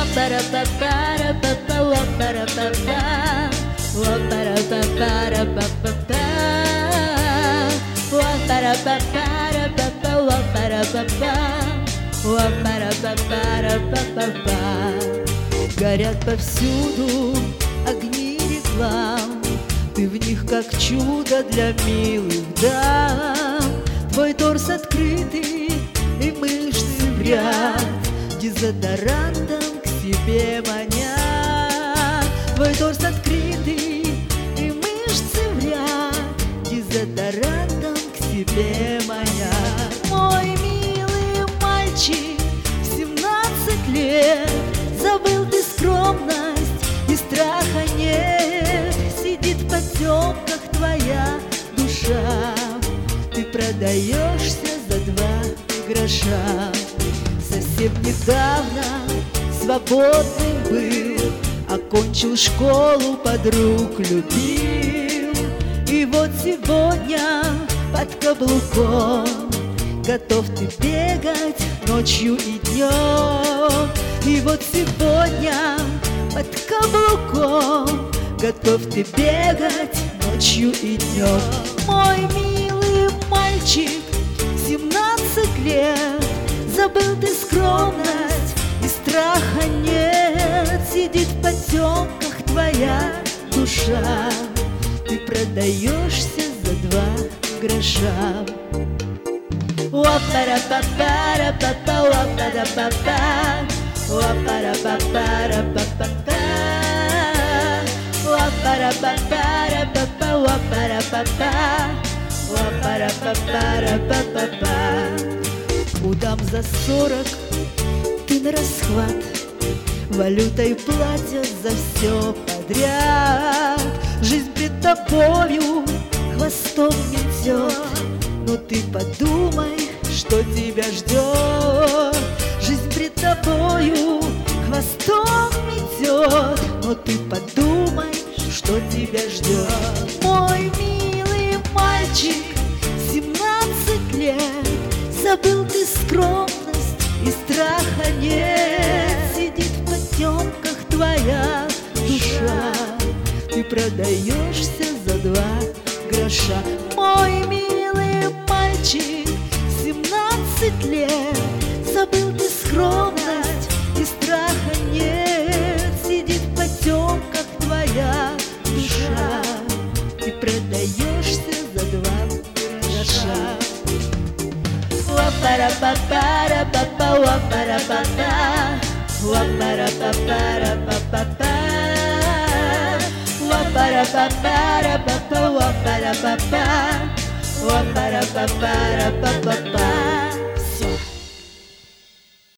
Горят повсюду огни реклам, ты в них как чудо для милых дам. Твой торс открытый и мышцы в ряд дезодорантом к себе манят. Твой торс открытый и мышцы в ряд дезодорантом к себе манят. Мой милый мальчик, в 17 лет забыл ты скромность и страха нет. Сидит в потемках твоя душа, ты продаешься за 2 гроша. Совсем недавно свободным был, окончил школу, подруг любил. И вот сегодня под каблуком готов ты бегать ночью и днем. И вот сегодня под каблуком готов ты бегать ночью и днем. Мой милый мальчик, 17 лет, забыл ты скромность и страха нет. Сидит в потемках твоя душа, ты продаешься за 2 гроша. Уа-пара-па-пара-па-па, уа-пара-па-па, уа-пара-па-пара-па-па-па, уа-пара-па-пара-па-па, уа-пара-па-па, уа-пара-па-пара-па-па-па. Удам за 40 ты на расхват, валютой платят за все подряд. Жизнь пред тобою хвостом метет, но ты подумай, что тебя ждет. Жизнь пред тобою хвостом метет, но ты подумай, что тебя ждет. Мой милый мальчик, 17 лет, забыл ты скромность и страха нет. Сидит в потемках твоя душа, ты продаешься за 2 гроша. Мой милый мальчик, 17 лет, забыл ты скромность и страха нет. Сидит в потемках твоя душа, ты продаешься за 2 гроша. Уа-пара-па-пара-па-па, уа-пара-па-па, уа-пара-па-пара-па-па-па, уа-пара-па-пара-па-па, уа-пара-па-па, уа-пара-па-пара-па-па.